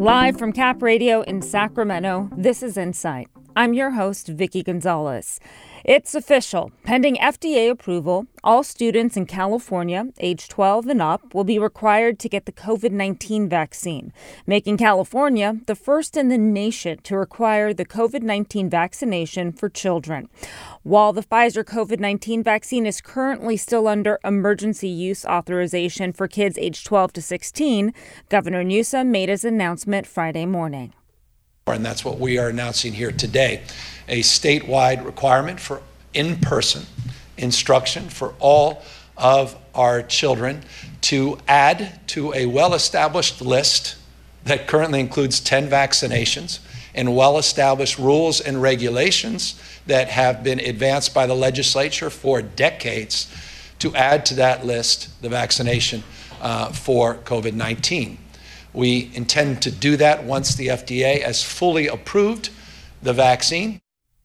Live from Cap Radio in Sacramento, this is Insight. I'm your host, Vicky Gonzalez. It's official. Pending FDA approval, all students in California, age 12 and up, will be required to get the COVID-19 vaccine, making California the first in the nation to require the COVID-19 vaccination for children. While the Pfizer COVID-19 vaccine is currently still under emergency use authorization for kids aged 12 to 16, Governor Newsom made his announcement Friday morning. And that's what we are announcing here today, a statewide requirement for in-person instruction for all of our children to add to a well-established list that currently includes 10 vaccinations and well-established rules and regulations that have been advanced by the legislature for decades to add to that list the vaccination for COVID-19. We intend to do that once the FDA has fully approved the vaccine.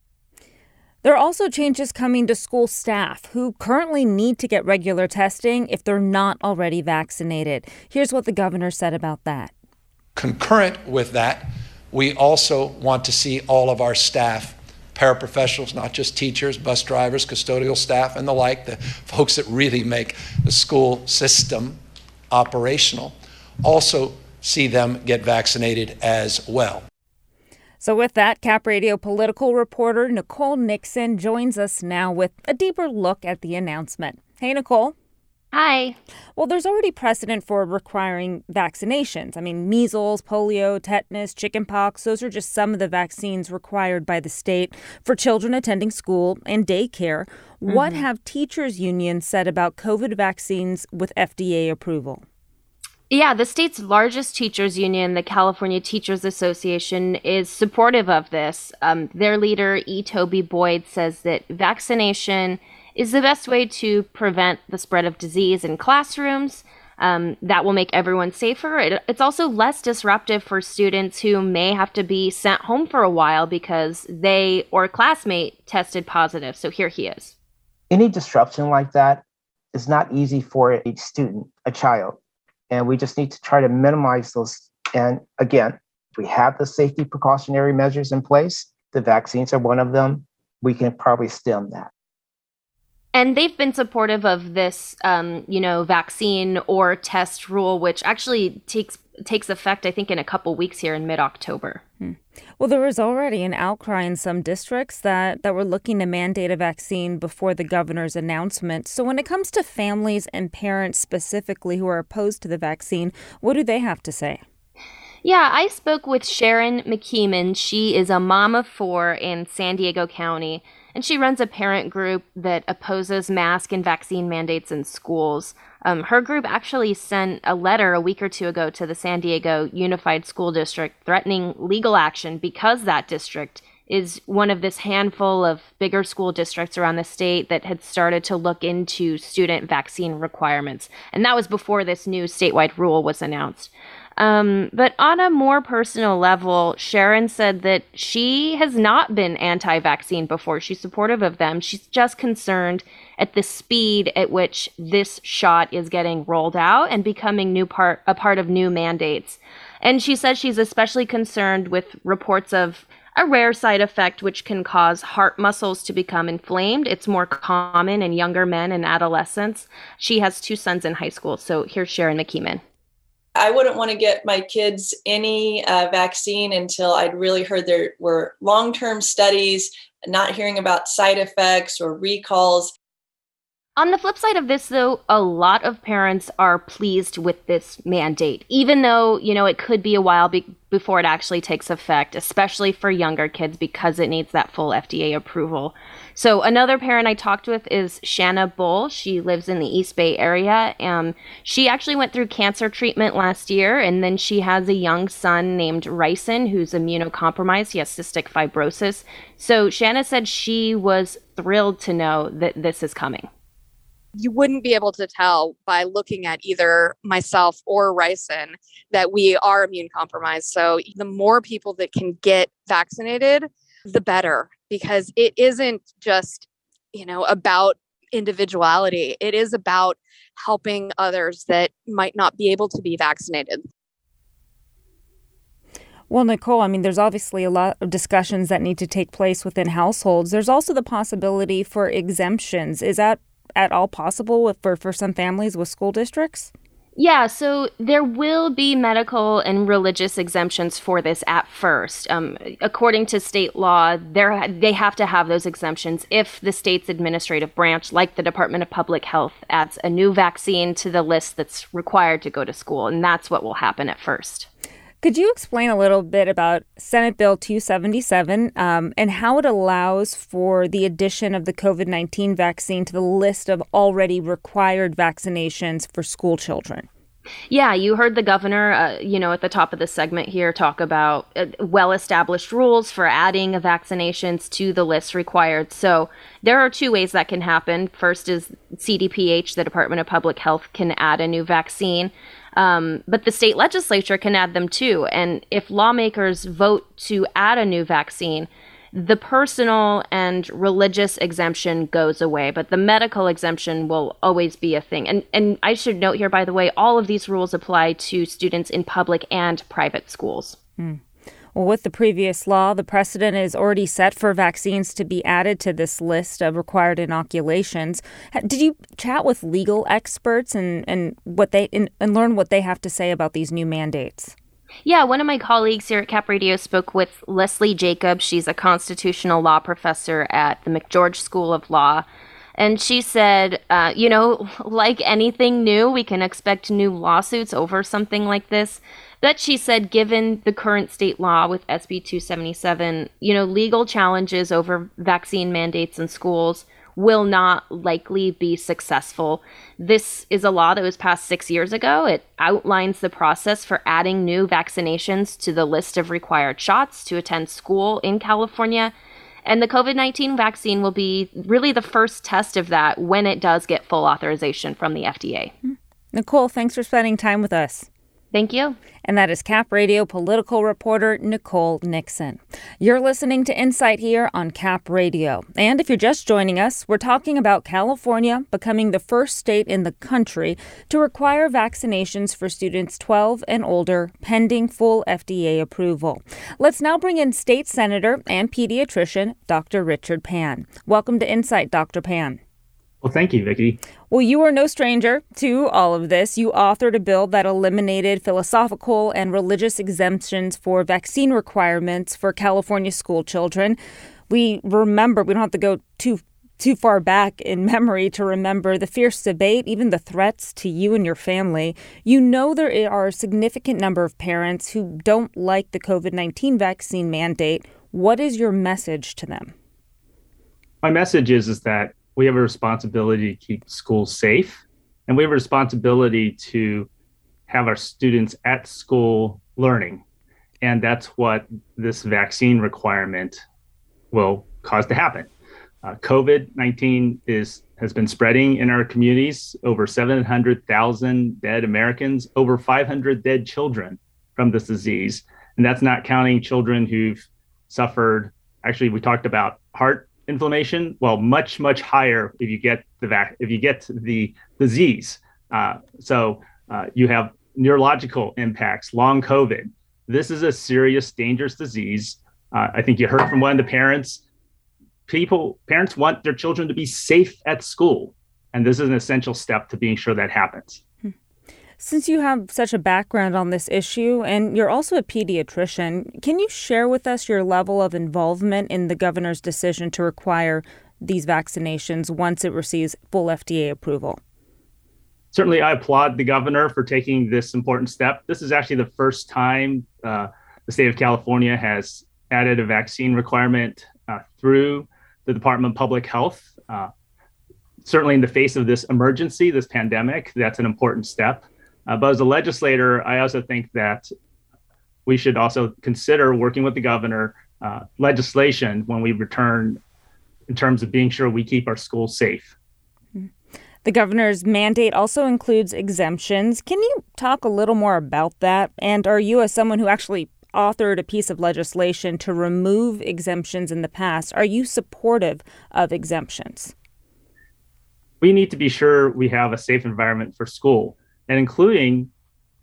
There are also changes coming to school staff who currently need to get regular testing if they're not already vaccinated. Here's what the governor said about that. Concurrent with that, we also want to see all of our staff, paraprofessionals, not just teachers, bus drivers, custodial staff, and the like, the folks that really make the school system operational, also see them get vaccinated as well. So with that, Cap Radio political reporter Nicole Nixon joins us now with a deeper look at the announcement. Hey, Nicole. Hi. Well, there's already precedent for requiring vaccinations. I mean, measles, polio, tetanus, chickenpox, those are just some of the vaccines required by the state for children attending school and daycare. What have teachers' unions said about COVID vaccines with FDA approval? Yeah, the state's largest teachers union, the California Teachers Association, is supportive of this. Their leader, E. Toby Boyd, says that vaccination is the best way to prevent the spread of disease in classrooms. That will make everyone safer. It's also less disruptive for students who may have to be sent home for a while because they or a classmate tested positive. So here he is. Any disruption like that is not easy for a student, a child. And we just need to try to minimize those. And again, we have the safety precautionary measures in place. The vaccines are one of them. We can probably stem that. And they've been supportive of this, vaccine or test rule, which actually takes effect, I think, in a couple weeks here in mid-October. Well, there was already an outcry in some districts that were looking to mandate a vaccine before the governor's announcement. So when it comes to families and parents specifically who are opposed to the vaccine, what do they have to say? Yeah, I spoke with Sharon McKeeman. She is a mom of 4 in San Diego County, and she runs a parent group that opposes mask and vaccine mandates in schools. Her group actually sent a letter a week or two ago to the San Diego Unified School District threatening legal action because that district is one of this handful of bigger school districts around the state that had started to look into student vaccine requirements. And that was before this new statewide rule was announced. But on a more personal level, Sharon said that she has not been anti-vaccine before. She's supportive of them. She's just concerned at the speed at which this shot is getting rolled out and becoming a part of new mandates. And she said she's especially concerned with reports of a rare side effect which can cause heart muscles to become inflamed. It's more common in younger men and adolescents. She has 2 sons in high school. So here's Sharon McKeeman. I wouldn't want to get my kids any vaccine until I'd really heard there were long-term studies, not hearing about side effects or recalls. On the flip side of this, though, a lot of parents are pleased with this mandate, even though, it could be a while before it actually takes effect, especially for younger kids because it needs that full FDA approval. So another parent I talked with is Shanna Bull. She lives in the East Bay area. She actually went through cancer treatment last year, and then she has a young son named Ryson who's immunocompromised. He has cystic fibrosis. So Shanna said she was thrilled to know that this is coming. You wouldn't be able to tell by looking at either myself or Ryson that we are immune compromised. So the more people that can get vaccinated, the better, because it isn't just, about individuality. It is about helping others that might not be able to be vaccinated. Well, Nicole, I mean, there's obviously a lot of discussions that need to take place within households. There's also the possibility for exemptions. Is that at all possible for some families with school districts? Yeah, so there will be medical and religious exemptions for this at first. According to state law, they have to have those exemptions if the state's administrative branch, like the Department of Public Health, adds a new vaccine to the list that's required to go to school. And that's what will happen at first. Could you explain a little bit about Senate Bill 277 and how it allows for the addition of the COVID-19 vaccine to the list of already required vaccinations for school children? Yeah, you heard the governor, at the top of the segment here talk about well-established rules for adding vaccinations to the list required. So there are two ways that can happen. First is CDPH, the Department of Public Health, can add a new vaccine. But the state legislature can add them too. And if lawmakers vote to add a new vaccine, the personal and religious exemption goes away, but the medical exemption will always be a thing. And I should note here, by the way, all of these rules apply to students in public and private schools. Well, with the previous law, the precedent is already set for vaccines to be added to this list of required inoculations. Did you chat with legal experts and learn what they have to say about these new mandates? Yeah, one of my colleagues here at Cap Radio spoke with Leslie Jacobs. She's a constitutional law professor at the McGeorge School of Law. And she said, like anything new, we can expect new lawsuits over something like this. But she said, given the current state law with SB 277, legal challenges over vaccine mandates in schools will not likely be successful. This is a law that was passed 6 years ago. It outlines the process for adding new vaccinations to the list of required shots to attend school in California. And the COVID-19 vaccine will be really the first test of that when it does get full authorization from the FDA. Nicole, thanks for spending time with us. Thank you. And that is Cap Radio political reporter Nicole Nixon. You're listening to Insight here on Cap Radio. And if you're just joining us, we're talking about California becoming the first state in the country to require vaccinations for students 12 and older, pending full FDA approval. Let's now bring in State Senator and pediatrician Dr. Richard Pan. Welcome to Insight, Dr. Pan. Well, thank you, Vicki. Well, you are no stranger to all of this. You authored a bill that eliminated philosophical and religious exemptions for vaccine requirements for California school children. We remember, we don't have to go too far back in memory to remember the fierce debate, even the threats to you and your family. You know there are a significant number of parents who don't like the COVID-19 vaccine mandate. What is your message to them? My message is that we have a responsibility to keep schools safe, and we have a responsibility to have our students at school learning. And that's what this vaccine requirement will cause to happen. COVID-19 has been spreading in our communities, over 700,000 dead Americans, over 500 dead children from this disease. And that's not counting children who've suffered, actually, we talked about heart inflammation, well, much, much higher if you get the disease. So you have neurological impacts, long COVID. This is a serious, dangerous disease. I think you heard from one of the parents. Parents want their children to be safe at school, and this is an essential step to being sure that happens. Since you have such a background on this issue, and you're also a pediatrician, can you share with us your level of involvement in the governor's decision to require these vaccinations once it receives full FDA approval? Certainly, I applaud the governor for taking this important step. This is actually the first time the state of California has added a vaccine requirement through the Department of Public Health. Certainly in the face of this emergency, this pandemic, that's an important step. But as a legislator, I also think that we should also consider working with the governor legislation when we return in terms of being sure we keep our schools safe. The governor's mandate also includes exemptions. Can you talk a little more about that? And are you, as someone who actually authored a piece of legislation to remove exemptions in the past, are you supportive of exemptions? We need to be sure we have a safe environment for school, and including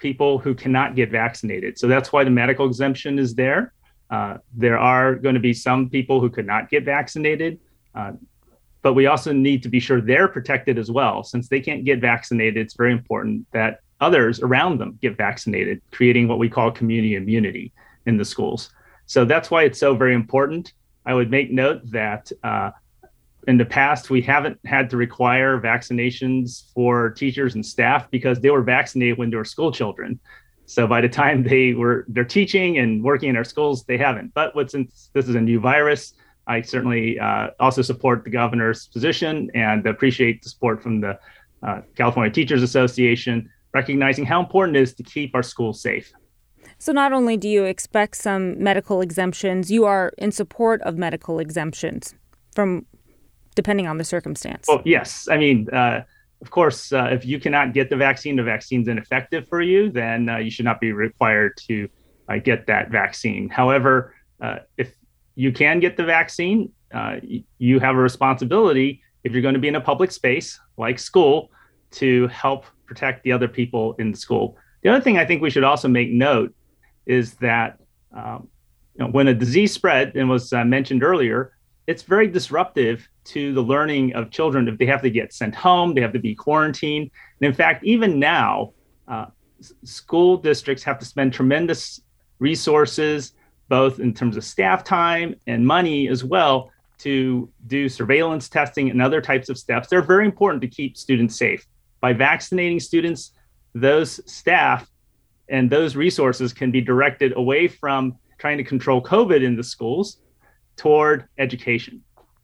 people who cannot get vaccinated. So that's why the medical exemption is there. There are going to be some people who could not get vaccinated, but we also need to be sure they're protected as well. Since they can't get vaccinated, it's very important that others around them get vaccinated, creating what we call community immunity in the schools. So that's why it's so very important. I would make note that in the past, we haven't had to require vaccinations for teachers and staff because they were vaccinated when they were school children. So by the time they're teaching and working in our schools, they haven't. But since this is a new virus, I certainly also support the governor's position and appreciate the support from the California Teachers Association, recognizing how important it is to keep our schools safe. So not only do you expect some medical exemptions, you are in support of medical exemptions depending on the circumstance. Oh, yes. I mean, of course, if you cannot get the vaccine's ineffective for you, then you should not be required to get that vaccine. However, if you can get the vaccine, you have a responsibility, if you're going to be in a public space like school, to help protect the other people in the school. The other thing I think we should also make note is that when a disease spread and was mentioned earlier, it's very disruptive to the learning of children if they have to get sent home, they have to be quarantined. And in fact, even now, school districts have to spend tremendous resources, both in terms of staff time and money as well, to do surveillance testing and other types of steps. They're very important to keep students safe. By vaccinating students, those staff and those resources can be directed away from trying to control COVID in the schools toward education.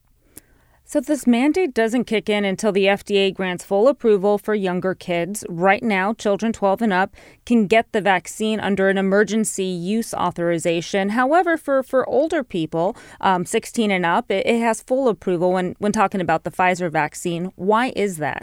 So this mandate doesn't kick in until the FDA grants full approval for younger kids. Right now, children 12 and up can get the vaccine under an emergency use authorization. However, for older people, 16 and up, it has full approval when talking about the Pfizer vaccine. Why is that?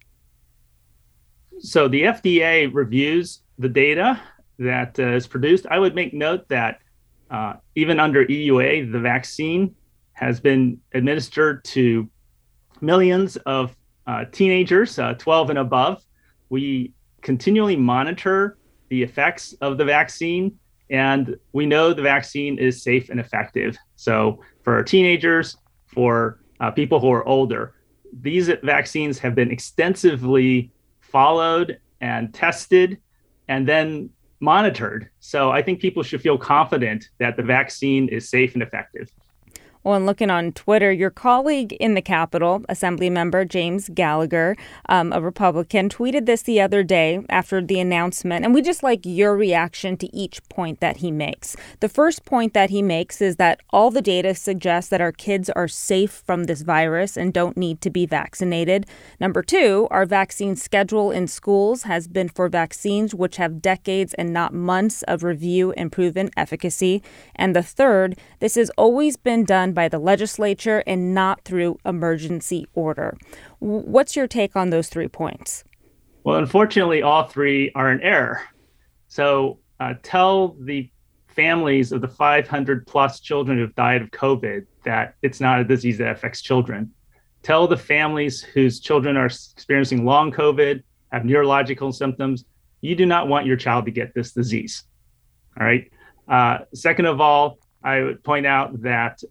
So the FDA reviews the data that is produced. I would make note that even under EUA, the vaccine has been administered to millions of teenagers, 12 and above. We continually monitor the effects of the vaccine, and we know the vaccine is safe and effective. So for our teenagers, for people who are older, these vaccines have been extensively followed and tested and then monitored. So I think people should feel confident that the vaccine is safe and effective. Well, and looking on Twitter, your colleague in the Capitol, Assemblymember James Gallagher, a Republican, tweeted this the other day after the announcement. And we just like your reaction to each point that he makes. The first point that he makes is that all the data suggests that our kids are safe from this virus and don't need to be vaccinated. Number two, our vaccine schedule in schools has been for vaccines which have decades and not months of review and proven efficacy. And the third, this has always been done by the legislature and not through emergency order. What's your take on those 3 points? Well, unfortunately, all three are in error. So tell the families of the 500 plus children who've died of COVID that it's not a disease that affects children. Tell the families whose children are experiencing long COVID, have neurological symptoms, you do not want your child to get this disease. All right. Second of all, I would point out that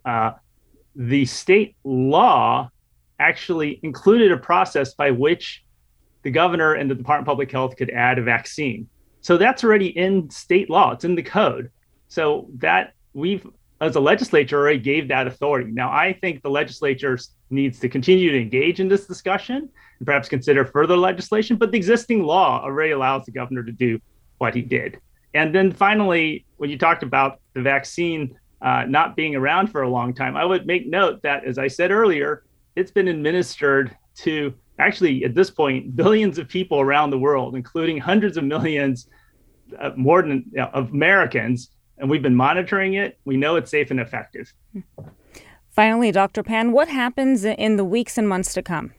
the state law actually included a process by which the governor and the Department of Public Health could add a vaccine. So that's already in state law. It's in the code. So that we've, as a legislature, already gave that authority. Now, I think the legislature needs to continue to engage in this discussion and perhaps consider further legislation, but the existing law already allows the governor to do what he did. And then finally, when you talked about the vaccine not being around for a long time, I would make note that, as I said earlier, it's been administered to actually, at this point, billions of people around the world, including hundreds of millions more than of Americans. And we've been monitoring it. We know it's safe and effective. Finally, Dr. Pan, what happens in the weeks and months to come?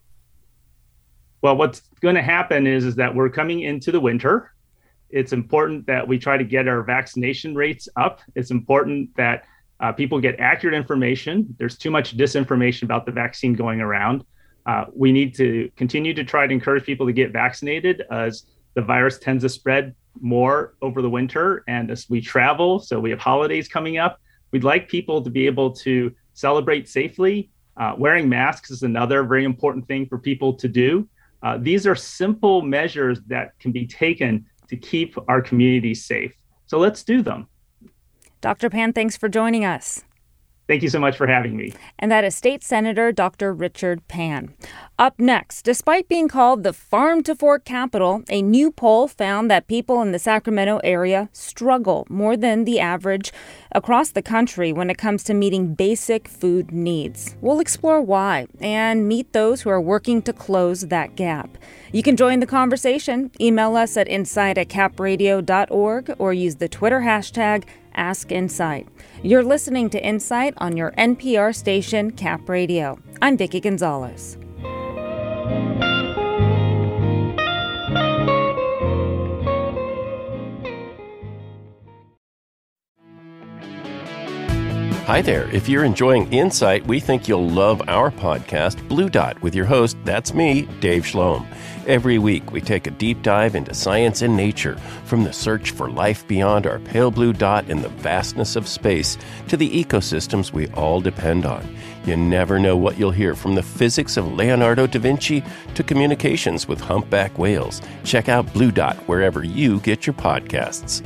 Well, what's going to happen is that we're coming into the winter. It's important that we try to get our vaccination rates up. It's important that people get accurate information. There's too much disinformation about the vaccine going around. We need to continue to try to encourage people to get vaccinated, as the virus tends to spread more over the winter. And as we travel, so we have holidays coming up, we'd like people to be able to celebrate safely. Wearing masks is another very important thing for people to do. These are simple measures that can be taken to keep our communities safe. So let's do them. Dr. Pan, thanks for joining us. Thank you so much for having me. And that is State Senator Dr. Richard Pan. Up next, despite being called the Farm to Fork capital, a new poll found that people in the Sacramento area struggle more than the average across the country when it comes to meeting basic food needs. We'll explore why and meet those who are working to close that gap. You can join the conversation. Email us at insight@capradio.org or use the Twitter hashtag #AskInsight. You're listening to Insight on your NPR station, Cap Radio. I'm Vicki Gonzalez. Hi there. If you're enjoying Insight, we think you'll love our podcast, Blue Dot, with your host, that's me, Dave Schloem. Every week, we take a deep dive into science and nature, from the search for life beyond our pale blue dot in the vastness of space to the ecosystems we all depend on. You never know what you'll hear, from the physics of Leonardo da Vinci to communications with humpback whales. Check out Blue Dot wherever you get your podcasts.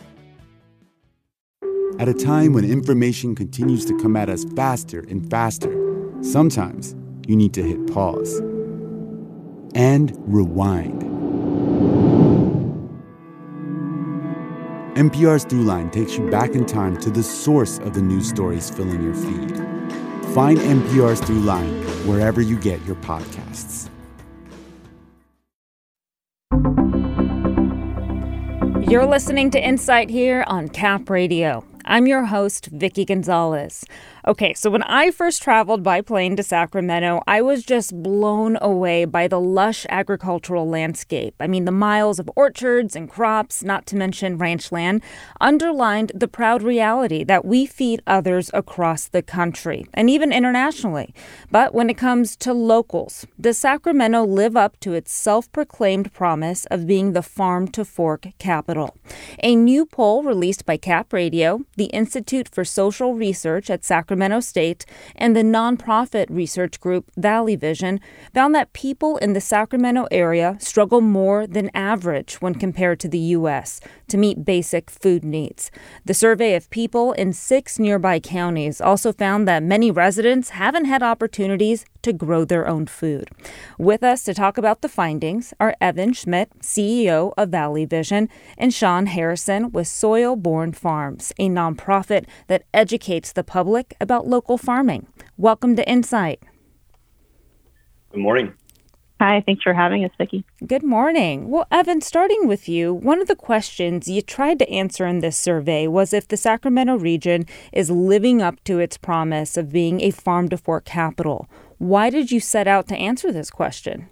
At a time when information continues to come at us faster and faster, sometimes you need to hit pause and rewind. NPR's Throughline takes you back in time to the source of the news stories filling your feed. Find NPR's Throughline wherever you get your podcasts. You're listening to Insight here on Cap Radio. I'm your host, Vicki Gonzalez. Okay, so when I first traveled by plane to Sacramento, I was just blown away by the lush agricultural landscape. I mean, the miles of orchards and crops, not to mention ranch land, underlined the proud reality that we feed others across the country and even internationally. But when it comes to locals, does Sacramento live up to its self-proclaimed promise of being the farm to fork capital? A new poll released by Cap Radio, the Institute for Social Research at Sacramento State, and the nonprofit research group Valley Vision found that people in the Sacramento area struggle more than average when compared to the U.S. to meet basic food needs. The survey of people in 6 nearby counties also found that many residents haven't had opportunities to grow their own food. With us to talk about the findings are Evan Schmidt, CEO of Valley Vision, and Sean Harrison with Soil Born Farms, a nonprofit that educates the public about local farming. Welcome to Insight. Good morning. Hi, thanks for having us, Vicki. Good morning. Well, Evan, starting with you, one of the questions you tried to answer in this survey was if the Sacramento region is living up to its promise of being a farm-to-fork capital. Why did you set out to answer this question?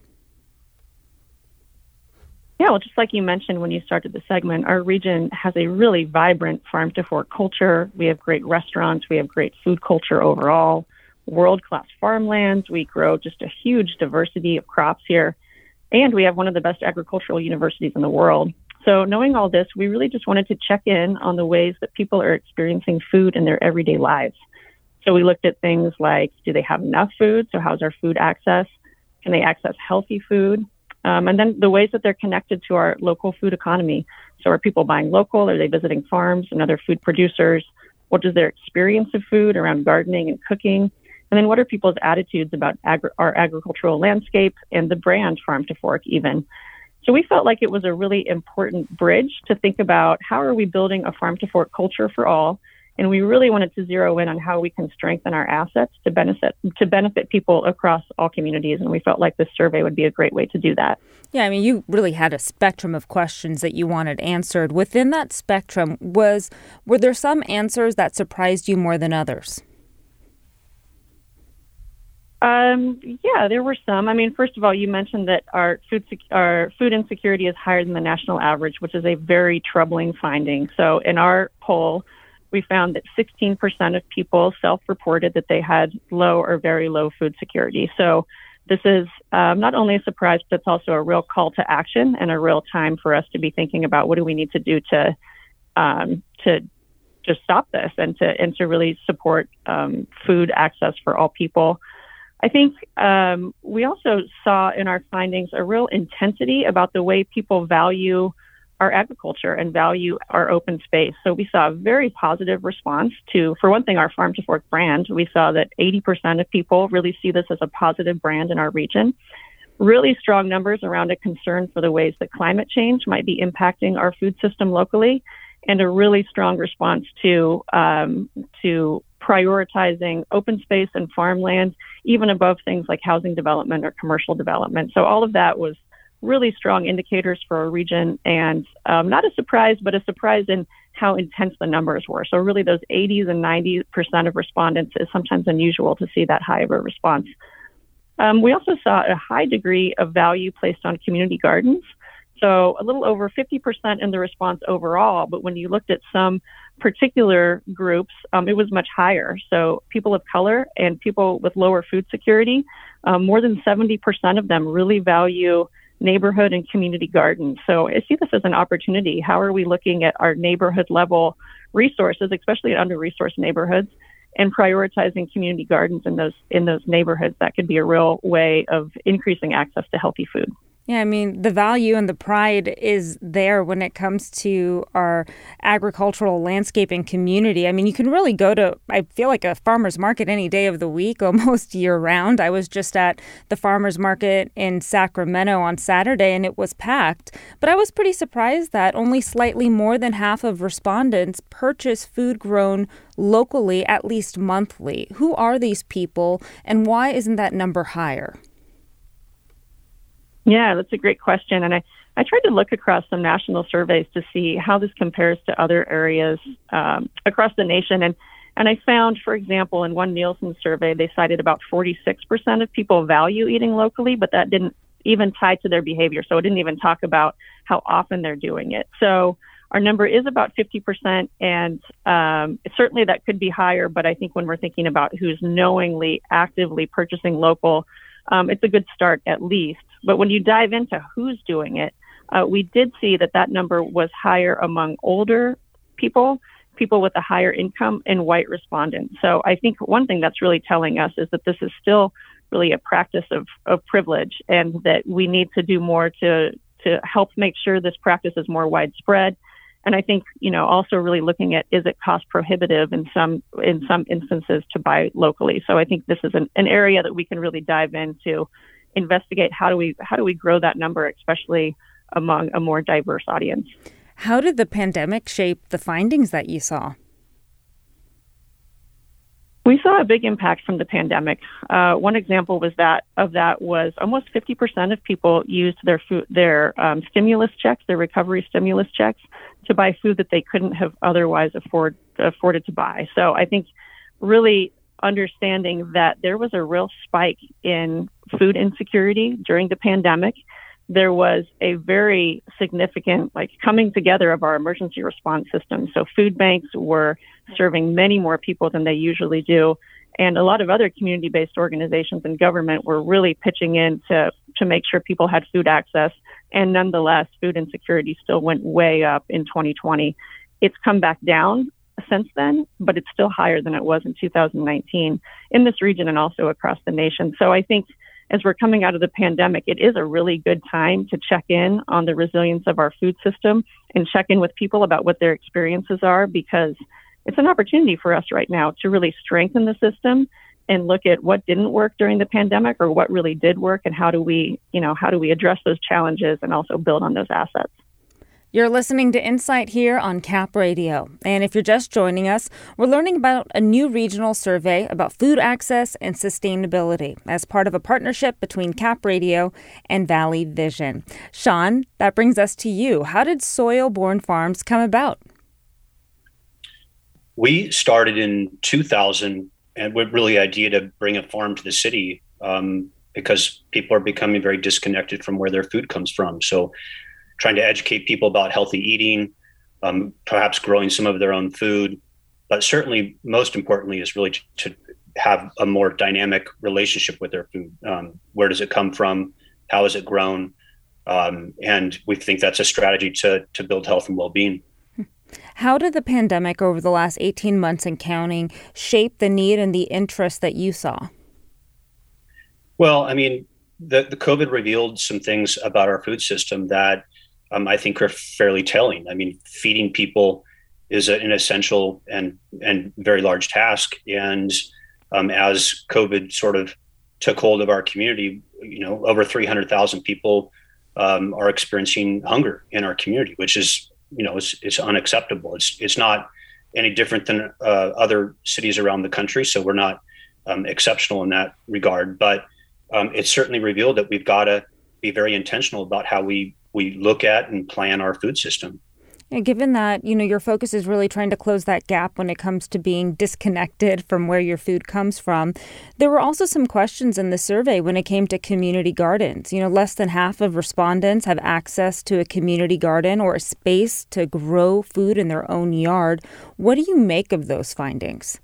Yeah, well, just like you mentioned when you started the segment, our region has a really vibrant farm-to-fork culture. We have great restaurants. We have great food culture overall. World-class farmlands. We grow just a huge diversity of crops here. And we have one of the best agricultural universities in the world. So knowing all this, we really just wanted to check in on the ways that people are experiencing food in their everyday lives. So we looked at things like, do they have enough food? So how's our food access? Can they access healthy food? And then the ways that they're connected to our local food economy. So are people buying local? Are they visiting farms and other food producers? What is their experience of food around gardening and cooking? And then what are people's attitudes about our agricultural landscape and the brand Farm to Fork even? So we felt like it was a really important bridge to think about how are we building a farm to fork culture for all. And we really wanted to zero in on how we can strengthen our assets to benefit people across all communities. And we felt like this survey would be a great way to do that. Yeah, I mean, you really had a spectrum of questions that you wanted answered. Within that spectrum, were there some answers that surprised you more than others? Yeah, there were some. I mean, first of all, you mentioned that our food insecurity is higher than the national average, which is a very troubling finding. So in our poll, we found that 16% of people self-reported that they had low or very low food security. So This is not only a surprise, but it's also a real call to action and a real time for us to be thinking about what do we need to do to stop this and to really support food access for all people. I think we also saw in our findings a real intensity about the way people value our agriculture and value our open space. So we saw a very positive response to, for one thing, our Farm to Fork brand. We saw that 80% of people really see this as a positive brand in our region. Really strong numbers around a concern for the ways that climate change might be impacting our food system locally, and a really strong response to prioritizing open space and farmland, even above things like housing development or commercial development. So all of that was really strong indicators for our region, and not a surprise, but a surprise in how intense the numbers were. So really those 80s and 90% of respondents is sometimes unusual to see that high of a response. We also saw a high degree of value placed on community gardens. So a little over 50% in the response overall, but when you looked at some particular groups, it was much higher. So people of color and people with lower food security, more than 70% of them really value neighborhood and community gardens. So I see this as an opportunity. How are we looking at our neighborhood level resources, especially in under-resourced neighborhoods, and prioritizing community gardens in those neighborhoods? That could be a real way of increasing access to healthy food. Yeah, I mean, the value and the pride is there when it comes to our agricultural landscape and community. I mean, you can really go to, I feel like, a farmer's market any day of the week, almost year round. I was just at the farmer's market in Sacramento on Saturday, and it was packed. But I was pretty surprised that only slightly more than half of respondents purchase food grown locally at least monthly. Who are these people, and why isn't that number higher? Yeah, that's a great question. And I tried to look across some national surveys to see how this compares to other areas across the nation. And I found, for example, in one Nielsen survey, they cited about 46% of people value eating locally, but that didn't even tie to their behavior. So it didn't even talk about how often they're doing it. So our number is about 50%, and certainly that could be higher. But I think when we're thinking about who's knowingly, actively purchasing local, it's a good start at least. But when you dive into who's doing it, we did see that number was higher among older people with a higher income, and white respondents. So I think one thing that's really telling us is that this is still really a practice of privilege, and that we need to do more to help make sure this practice is more widespread. And I think, also really looking at, is it cost prohibitive in some instances to buy locally? So I think this is an area that we can really dive into, investigate how do we grow that number, especially among a more diverse audience. How did the pandemic shape the findings that you saw? We saw a big impact from the pandemic. One example was was almost 50% of people used their stimulus checks, their recovery stimulus checks, to buy food that they couldn't have otherwise afforded to buy. So I think really understanding that there was a real spike in food insecurity during the pandemic. There was a very significant coming together of our emergency response system. So food banks were serving many more people than they usually do. And a lot of other community-based organizations and government were really pitching in to make sure people had food access. And nonetheless, food insecurity still went way up in 2020. It's come back down since then, but it's still higher than it was in 2019 in this region and also across the nation. So I think as we're coming out of the pandemic, it is a really good time to check in on the resilience of our food system and check in with people about what their experiences are, because it's an opportunity for us right now to really strengthen the system and look at what didn't work during the pandemic or what really did work, and how do we address those challenges and also build on those assets. You're listening to Insight here on Cap Radio. And if you're just joining us, we're learning about a new regional survey about food access and sustainability as part of a partnership between Cap Radio and Valley Vision. Sean, that brings us to you. How did Soil-Born Farms come about? We started in 2000 and with really the idea to bring a farm to the city because people are becoming very disconnected from where their food comes from. So trying to educate people about healthy eating, perhaps growing some of their own food, but certainly most importantly is really to have a more dynamic relationship with their food. Where does it come from? How is it grown? And we think that's a strategy to build health and well-being. How did the pandemic over the last 18 months and counting shape the need and the interest that you saw? Well, I mean, the COVID revealed some things about our food system that I think are fairly telling. I mean, feeding people is an essential and very large task. And as COVID sort of took hold of our community, over 300,000 people are experiencing hunger in our community, which is, it's unacceptable. It's not any different than other cities around the country. So we're not exceptional in that regard. But it certainly revealed that we've got to be very intentional about how we look at and plan our food system. And given that, your focus is really trying to close that gap when it comes to being disconnected from where your food comes from, there were also some questions in the survey when it came to community gardens. Less than half of respondents have access to a community garden or a space to grow food in their own yard. What do you make of those findings?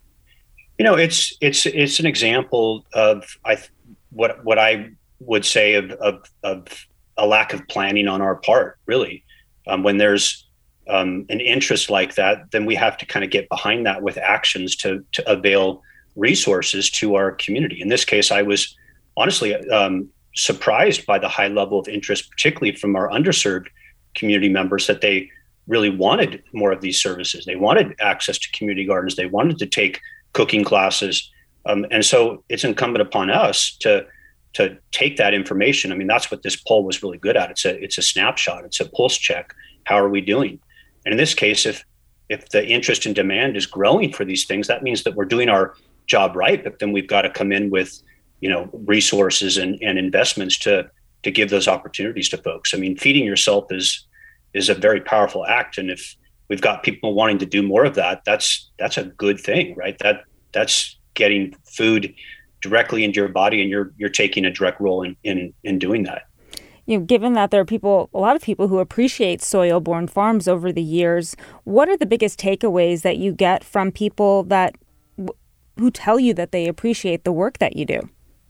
It's an example of what I would say of a lack of planning on our part, really. When there's an interest like that, then we have to kind of get behind that with actions to avail resources to our community. In this case, I was honestly surprised by the high level of interest, particularly from our underserved community members, that they really wanted more of these services. They wanted access to community gardens. They wanted to take cooking classes. And so it's incumbent upon us to take that information. I mean, that's what this poll was really good at. It's a snapshot. It's a pulse check. How are we doing? And in this case, if the interest and demand is growing for these things, that means that we're doing our job right. But then we've got to come in with, resources and investments to give those opportunities to folks. I mean, feeding yourself is a very powerful act. And if we've got people wanting to do more of that, that's a good thing, right? That's getting food directly into your body, and you're taking a direct role in doing that. Given that there are a lot of people who appreciate soil-born farms over the years, what are the biggest takeaways that you get from people who tell you that they appreciate the work that you do?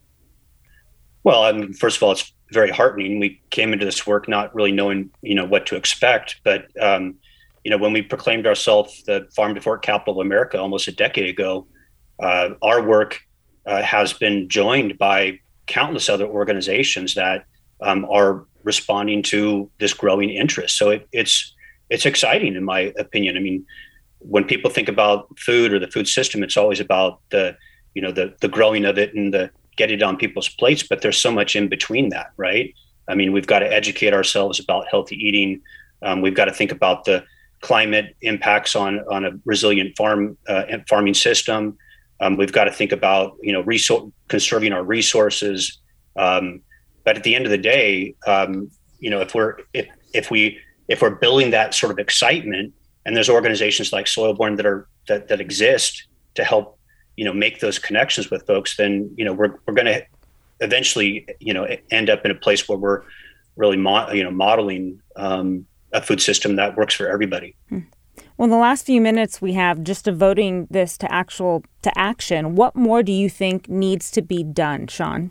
Well, first of all, it's very heartening. We came into this work not really knowing, what to expect, but when we proclaimed ourselves the Farm to Fork Capital of America almost a decade ago, our work has been joined by countless other organizations that are responding to this growing interest. So it's exciting, in my opinion. I mean, when people think about food or the food system, it's always about the growing of it and the getting it on people's plates. But there's so much in between that, right? I mean, we've got to educate ourselves about healthy eating. We've got to think about the climate impacts on a resilient farming system. We've got to think about, conserving our resources. But at the end of the day, if we're building that sort of excitement, and there's organizations like Soilborn that exist to help, make those connections with folks, then, we're going to eventually, end up in a place where we're really, modeling a food system that works for everybody. Well, in the last few minutes we have just devoting this to action. What more do you think needs to be done, Sean?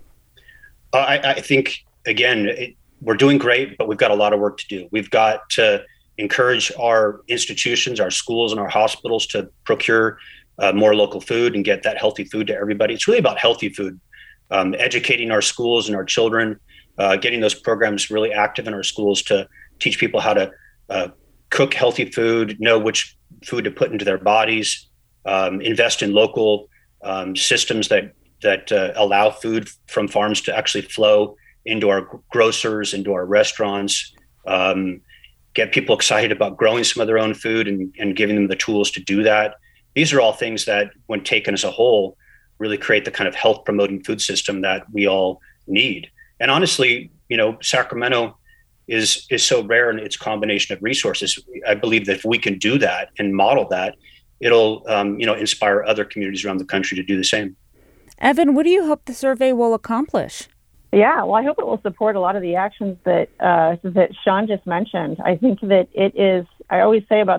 I think, again, we're doing great, but we've got a lot of work to do. We've got to encourage our institutions, our schools, and our hospitals to procure more local food and get that healthy food to everybody. It's really about healthy food, educating our schools and our children, getting those programs really active in our schools to teach people how to cook healthy food, know which food to put into their bodies, invest in local systems that allow food from farms to actually flow into our grocers, into our restaurants, get people excited about growing some of their own food and giving them the tools to do that. These are all things that, when taken as a whole, really create the kind of health promoting food system that we all need. And honestly, Sacramento is so rare in its combination of resources. I believe that if we can do that and model that, it'll inspire other communities around the country to do the same. Evan, what do you hope the survey will accomplish? Yeah, well, I hope it will support a lot of the actions that Sean just mentioned. I think that it is, I always say about these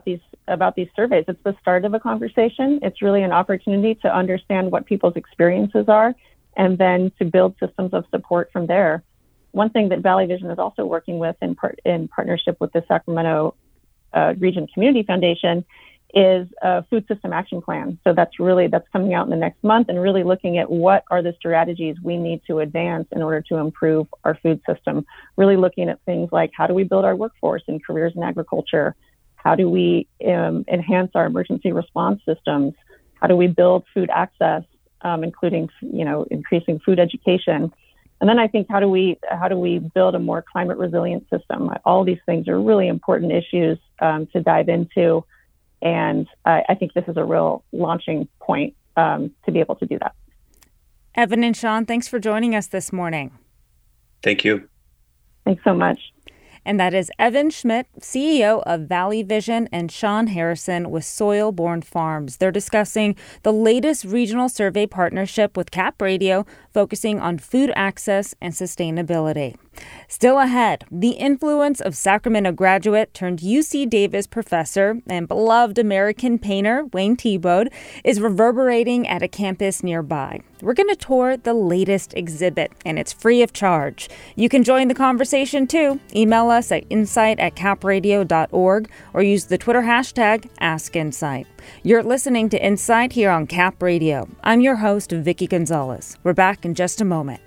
about these surveys. It's the start of a conversation. It's really an opportunity to understand what people's experiences are and then to build systems of support from there. One thing that Valley Vision is also working with in partnership with the Sacramento Region Community Foundation is a food system action plan. So that's coming out in the next month, and really looking at what are the strategies we need to advance in order to improve our food system. Really looking at things like, how do we build our workforce in careers in agriculture? How do we enhance our emergency response systems? How do we build food access, including, increasing food education? And then I think, how do we build a more climate resilient system? All these things are really important issues to dive into. And I think this is a real launching point to be able to do that. Evan and Sean, thanks for joining us this morning. Thank you. Thanks so much. And that is Evan Schmidt, CEO of Valley Vision, and Sean Harrison with Soil-Born Farms. They're discussing the latest regional survey partnership with Cap Radio, focusing on food access and sustainability. Still ahead, the influence of Sacramento graduate turned UC Davis professor and beloved American painter Wayne Thiebaud is reverberating at a campus nearby. We're going to tour the latest exhibit, and it's free of charge. You can join the conversation too. Email us at insight@capradio.org or use the Twitter hashtag #AskInsight. You're listening to Insight here on Cap Radio. I'm your host, Vicky Gonzalez. We're back in just a moment.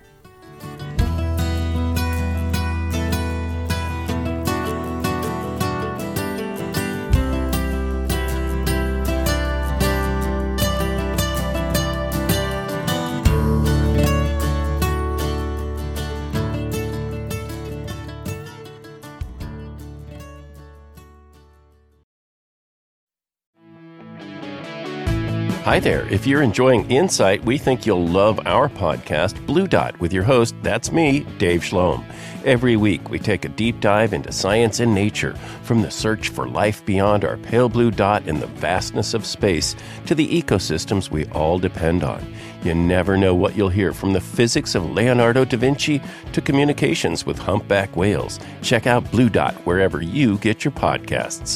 Hi there. If you're enjoying Insight, we think you'll love our podcast, Blue Dot, with your host, that's me, Dave Schloem. Every week, we take a deep dive into science and nature, from the search for life beyond our pale blue dot in the vastness of space to the ecosystems we all depend on. You never know what you'll hear, from the physics of Leonardo da Vinci to communications with humpback whales. Check out Blue Dot wherever you get your podcasts.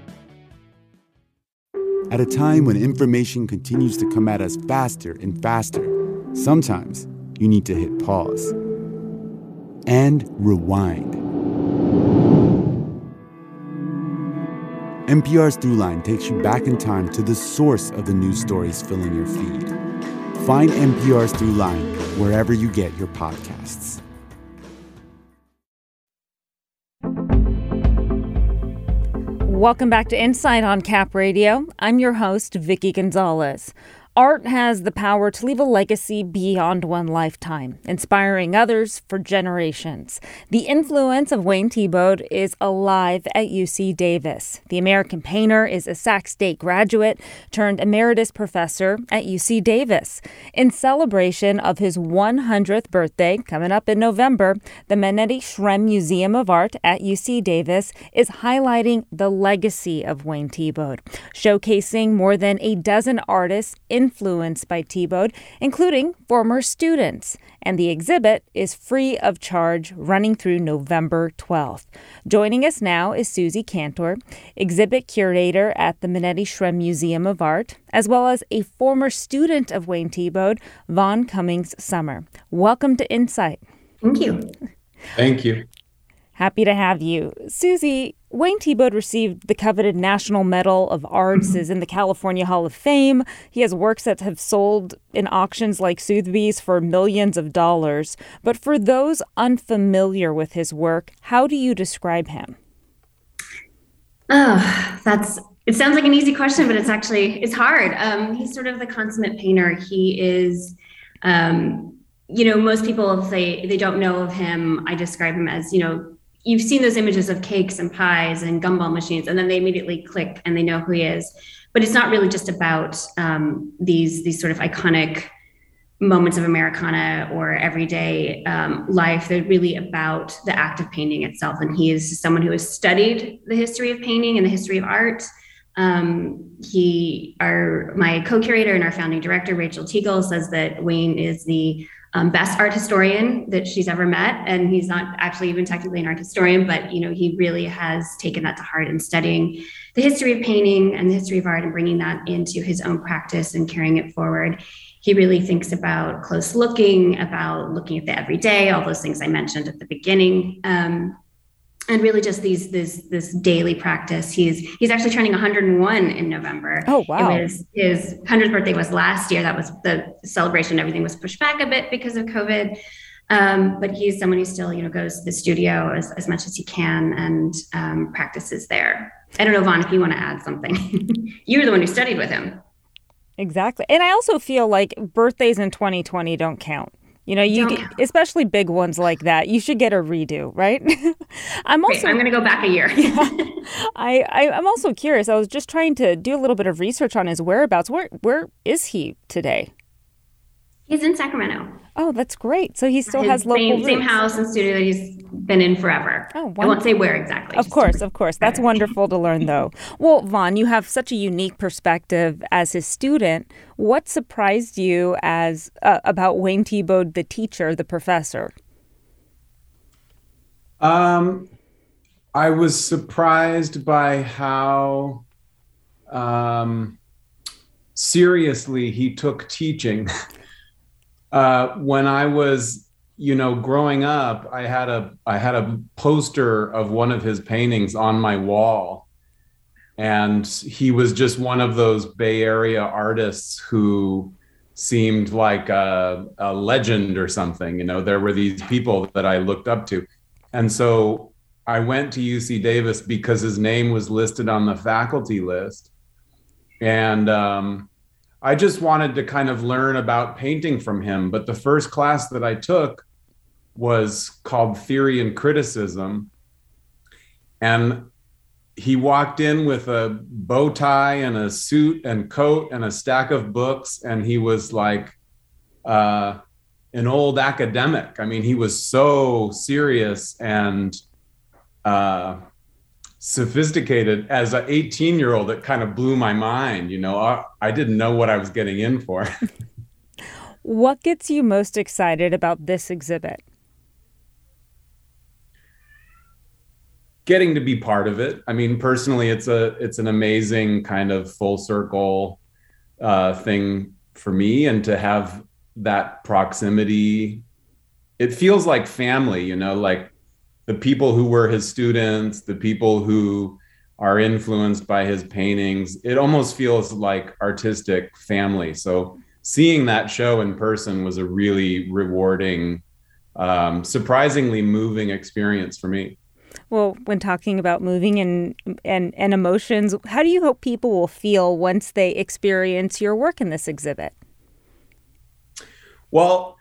At a time when information continues to come at us faster and faster, sometimes you need to hit pause and rewind. NPR's Throughline takes you back in time to the source of the news stories filling your feed. Find NPR's Throughline wherever you get your podcasts. Welcome back to Insight on Cap Radio. I'm your host, Vicky Gonzalez. Art has the power to leave a legacy beyond one lifetime, inspiring others for generations. The influence of Wayne Thiebaud is alive at UC Davis. The American painter is a Sac State graduate turned emeritus professor at UC Davis. In celebration of his 100th birthday, coming up in November, the Manetti Shrem Museum of Art at UC Davis is highlighting the legacy of Wayne Thiebaud, showcasing more than a dozen artists influenced by Thiebaud, including former students. And the exhibit is free of charge, running through November 12th. Joining us now is Susie Cantor, exhibit curator at the Manetti Shrem Museum of Art, as well as a former student of Wayne Thiebaud, Vaughn Cummings Summer. Welcome to Insight. Thank you. Thank you. Happy to have you. Susie, Wayne Thiebaud received the coveted National Medal of Arts, is in the California Hall of Fame. He has works that have sold in auctions like Sotheby's for millions of dollars. But for those unfamiliar with his work, how do you describe him? It sounds like an easy question, but it's hard. He's sort of the consummate painter. He is, most people, if they don't know of him, I describe him as, you've seen those images of cakes and pies and gumball machines, and then they immediately click and they know who he is. But it's not really just about these sort of iconic moments of Americana or everyday life. They're really about the act of painting itself. And he is someone who has studied the history of painting and the history of art. My co-curator and our founding director, Rachel Teagle, says that Wayne is the best art historian that she's ever met. And he's not actually even technically an art historian, but, he really has taken that to heart in studying the history of painting and the history of art and bringing that into his own practice and carrying it forward. He really thinks about close looking, about looking at the everyday, all those things I mentioned at the beginning. And really just this daily practice. He's actually turning 101 in November. Oh, wow. His 100th birthday was last year. That was the celebration. Everything was pushed back a bit because of COVID. But he's someone who still, goes to the studio as much as he can and practices there. I don't know, Vaughn, if you want to add something. You were the one who studied with him. Exactly. And I also feel like birthdays in 2020 don't count. Especially big ones like that, you should get a redo, right? I'm going to go back a year. I'm also curious. I was just trying to do a little bit of research on his whereabouts. Where is he today? He's in Sacramento. Oh, that's great. So he still has local roots. Same house and studio that he's been in forever. Oh, wonderful. I won't say where exactly. Of course. That's wonderful to learn, though. Well, Vaughn, you have such a unique perspective as his student. What surprised you about Wayne Thiebaud, the teacher, the professor? I was surprised by how seriously he took teaching. When I was, growing up, I had a poster of one of his paintings on my wall, and he was just one of those Bay Area artists who seemed like a legend or something. There were these people that I looked up to, and so I went to UC Davis because his name was listed on the faculty list, and I just wanted to kind of learn about painting from him. But the first class that I took was called Theory and Criticism. And he walked in with a bow tie and a suit and coat and a stack of books. And he was like an old academic. I mean, he was so serious and sophisticated. As an 18-year-old, it kind of blew my mind. I didn't know what I was getting in for. What gets you most excited about this exhibit? Getting to be part of it. I mean, personally, it's an amazing kind of full circle thing for me, and to have that proximity, it feels like family, like the people who were his students, the people who are influenced by his paintings. It almost feels like artistic family. So seeing that show in person was a really rewarding, surprisingly moving experience for me. Well, when talking about moving and emotions, how do you hope people will feel once they experience your work in this exhibit? Well,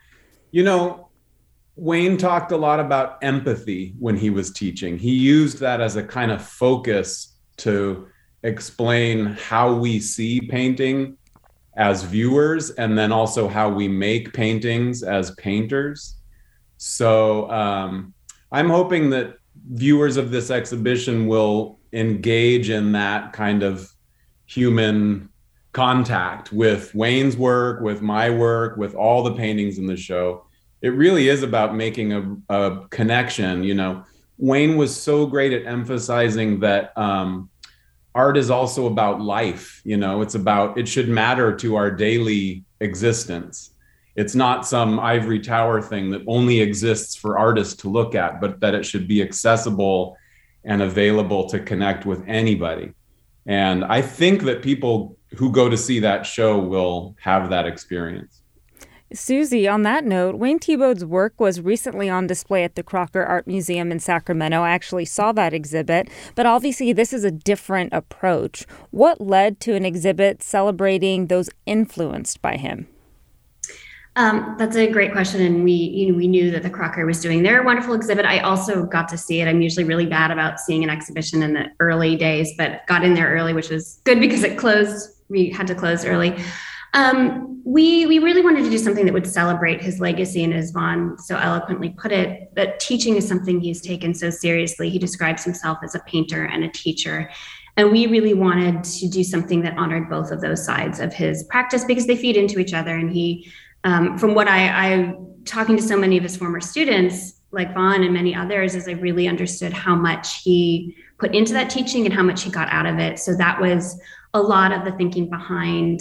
Wayne talked a lot about empathy when he was teaching. He used that as a kind of focus to explain how we see painting as viewers, and then also how we make paintings as painters. So I'm hoping that viewers of this exhibition will engage in that kind of human contact with Wayne's work, with my work, with all the paintings in the show. It really is about making a connection. Wayne was so great at emphasizing that art is also about life. It should matter to our daily existence. It's not some ivory tower thing that only exists for artists to look at, but that it should be accessible and available to connect with anybody. And I think that people who go to see that show will have that experience. Susie, on that note, Wayne Thiebaud's work was recently on display at the Crocker Art Museum in Sacramento. I actually saw that exhibit, but obviously this is a different approach. What led to an exhibit celebrating those influenced by him? That's a great question, and we knew that the Crocker was doing their wonderful exhibit. I also got to see it. I'm usually really bad about seeing an exhibition in the early days, but got in there early, which was good because it closed. We had to close early. We really wanted to do something that would celebrate his legacy, and as Vaughn so eloquently put it, that teaching is something he's taken so seriously. He describes himself as a painter and a teacher. And we really wanted to do something that honored both of those sides of his practice because they feed into each other. And he from what I talking to so many of his former students, like Vaughn and many others, is I really understood how much he put into that teaching and how much he got out of it. So that was a lot of the thinking behind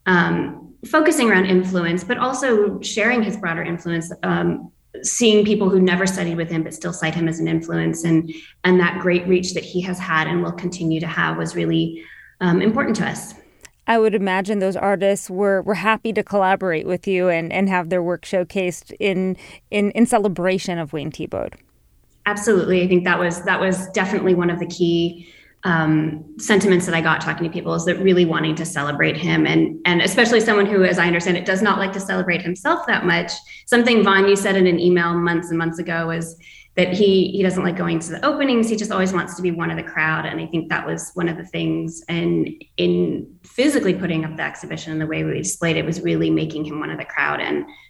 focusing around influence, but also sharing his broader influence, seeing people who never studied with him but still cite him as an influence, and that great reach that he has had and will continue to have was really important to us. I would imagine those artists were happy to collaborate with you and have their work showcased in celebration of Wayne Thiebaud. Absolutely. I think that was definitely one of the key sentiments that I got talking to people, is that really wanting to celebrate him, and especially someone who, as I understand it, does not like to celebrate himself that much. Something, Vaughn, you said in an email months and months ago is that he doesn't like going to the openings. He just always wants to be one of the crowd. And I think that was one of the things, and in physically putting up the exhibition and the way we displayed it was really making him one of the crowd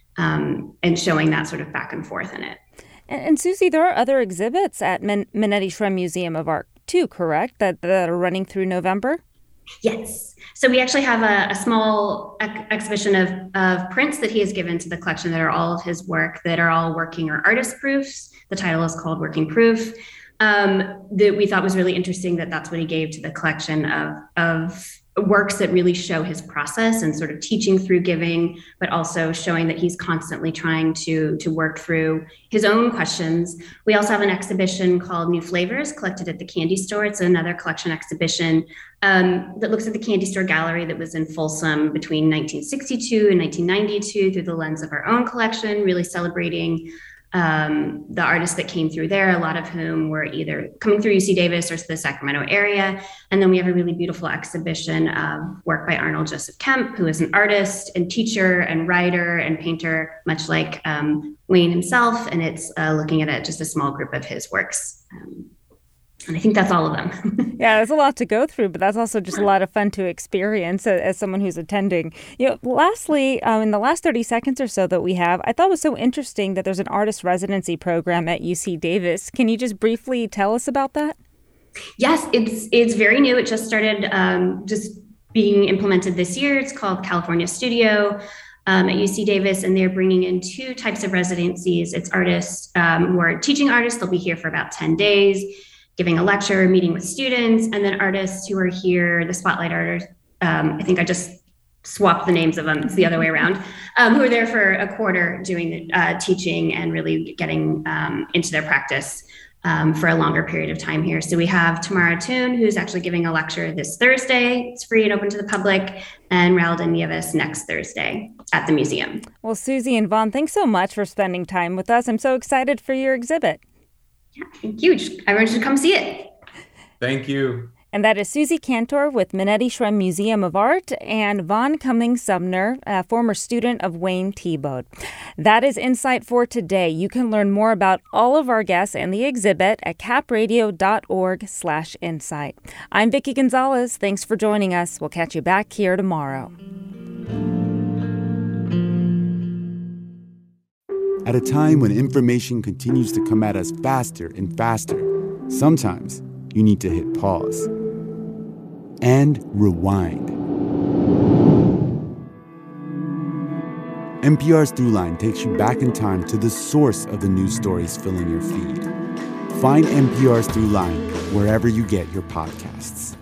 and showing that sort of back and forth in it. And Susie, there are other exhibits at Minetti Schremm Museum of Art too, correct? That are running through November? Yes. So we actually have a small exhibition of prints that he has given to the collection that are all of his work, that are all working or artist proofs. The title is called Working Proof. That we thought was really interesting that's what he gave to the collection of works that really show his process and sort of teaching through giving, but also showing that he's constantly trying to work through his own questions. We also have an exhibition called New Flavors, collected at the Candy Store. It's another collection exhibition that looks at the Candy Store gallery that was in Folsom between 1962 and 1992 through the lens of our own collection, really celebrating the artists that came through there, a lot of whom were either coming through UC Davis or the Sacramento area. And then we have a really beautiful exhibition of work by Arnold Joseph Kemp, who is an artist and teacher and writer and painter, much like Wayne himself. And it's looking at just a small group of his works. And I think that's all of them. Yeah, there's a lot to go through, but that's also just a lot of fun to experience as someone who's attending. Lastly, in the last 30 seconds or so that we have, I thought it was so interesting that there's an artist residency program at UC Davis. Can you just briefly tell us about that? Yes, it's very new. It just started just being implemented this year. It's called California Studio at UC Davis, and they're bringing in two types of residencies. It's artists who are teaching artists. They'll be here for about 10 days. Giving a lecture, meeting with students, and then artists who are here, the spotlight artists, I think I just swapped the names of them, it's the other way around, who are there for a quarter doing teaching and really getting into their practice for a longer period of time here. So we have Tamara Toon, who's actually giving a lecture this Thursday. It's free and open to the public, and Ralden Nieves next Thursday at the museum. Well, Susie and Vaughn, thanks so much for spending time with us. I'm so excited for your exhibit. Yeah, huge. Everyone should come see it. Thank you. And that is Susie Cantor with Minetti Schremm Museum of Art and Vaughn Cummings-Sumner, a former student of Wayne Thiebaud. That is Insight for today. You can learn more about all of our guests and the exhibit at capradio.org/insight. I'm Vicki Gonzalez. Thanks for joining us. We'll catch you back here tomorrow. At a time when information continues to come at us faster and faster, sometimes you need to hit pause and rewind. NPR's Throughline takes you back in time to the source of the news stories filling your feed. Find NPR's Throughline wherever you get your podcasts.